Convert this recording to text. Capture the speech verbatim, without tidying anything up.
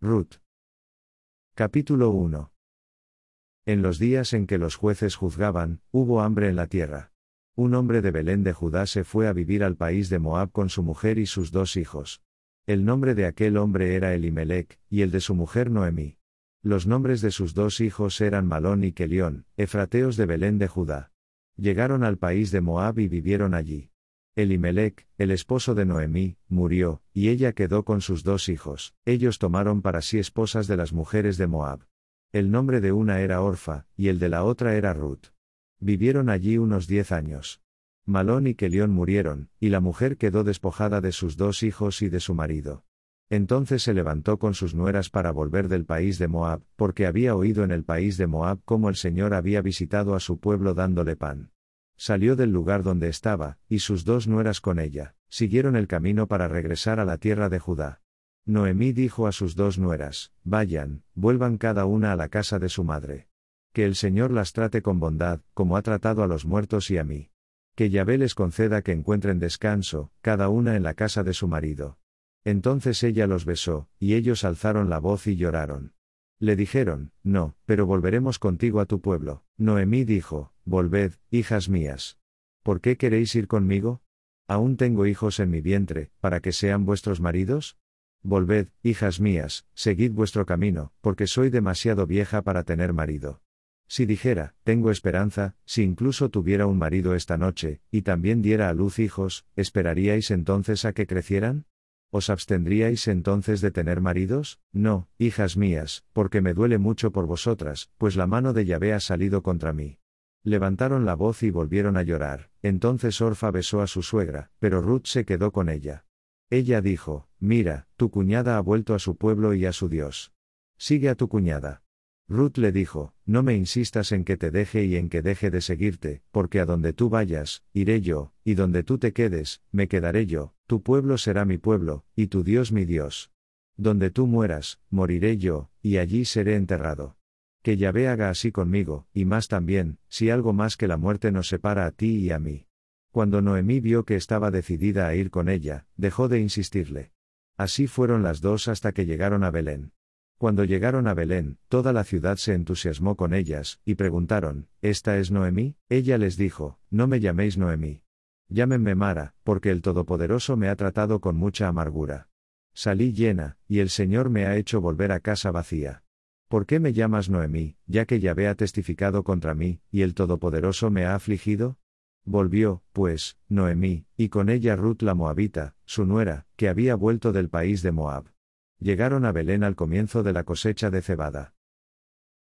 Rut. Capítulo uno. En los días en que los jueces juzgaban, hubo hambre en la tierra. Un hombre de Belén de Judá se fue a vivir al país de Moab con su mujer y sus dos hijos. El nombre de aquel hombre era Elimelec, y el de su mujer Noemí. Los nombres de sus dos hijos eran Malón y Kelión, efrateos de Belén de Judá. Llegaron al país de Moab y vivieron allí. Elimelec, el esposo de Noemí, murió, y ella quedó con sus dos hijos. Ellos tomaron para sí esposas de las mujeres de Moab. El nombre de una era Orfa, y el de la otra era Rut. Vivieron allí unos diez años. Malón y Kelión murieron, y la mujer quedó despojada de sus dos hijos y de su marido. Entonces se levantó con sus nueras para volver del país de Moab, porque había oído en el país de Moab cómo el Señor había visitado a su pueblo dándole pan. Salió del lugar donde estaba, y sus dos nueras con ella, siguieron el camino para regresar a la tierra de Judá. Noemí dijo a sus dos nueras: vayan, vuelvan cada una a la casa de su madre. Que el Señor las trate con bondad, como ha tratado a los muertos y a mí. Que Yahvé les conceda que encuentren descanso, cada una en la casa de su marido. Entonces ella los besó, y ellos alzaron la voz y lloraron. Le dijeron: no, pero volveremos contigo a tu pueblo. Noemí dijo: volved, hijas mías. ¿Por qué queréis ir conmigo? ¿Aún tengo hijos en mi vientre, para que sean vuestros maridos? Volved, hijas mías, seguid vuestro camino, porque soy demasiado vieja para tener marido. Si dijera: tengo esperanza, si incluso tuviera un marido esta noche, y también diera a luz hijos, ¿esperaríais entonces a que crecieran? ¿Os abstendríais entonces de tener maridos? No, hijas mías, porque me duele mucho por vosotras, pues la mano de Yahvé ha salido contra mí. Levantaron la voz y volvieron a llorar. Entonces Orfa besó a su suegra, pero Rut se quedó con ella. Ella dijo: mira, tu cuñada ha vuelto a su pueblo y a su Dios. Sigue a tu cuñada. Rut le dijo: no me insistas en que te deje y en que deje de seguirte, porque a donde tú vayas, iré yo, y donde tú te quedes, me quedaré yo, tu pueblo será mi pueblo, y tu Dios mi Dios. Donde tú mueras, moriré yo, y allí seré enterrado. Que Yahvé haga así conmigo, y más también, si algo más que la muerte nos separa a ti y a mí. Cuando Noemí vio que estaba decidida a ir con ella, dejó de insistirle. Así fueron las dos hasta que llegaron a Belén. Cuando llegaron a Belén, toda la ciudad se entusiasmó con ellas, y preguntaron: ¿esta es Noemí? Ella les dijo: no me llaméis Noemí. Llámenme Mara, porque el Todopoderoso me ha tratado con mucha amargura. Salí llena, y el Señor me ha hecho volver a casa vacía. ¿Por qué me llamas Noemí, ya que Yahvé ha testificado contra mí, y el Todopoderoso me ha afligido? Volvió, pues, Noemí, y con ella Rut la moabita, su nuera, que había vuelto del país de Moab. Llegaron a Belén al comienzo de la cosecha de cebada.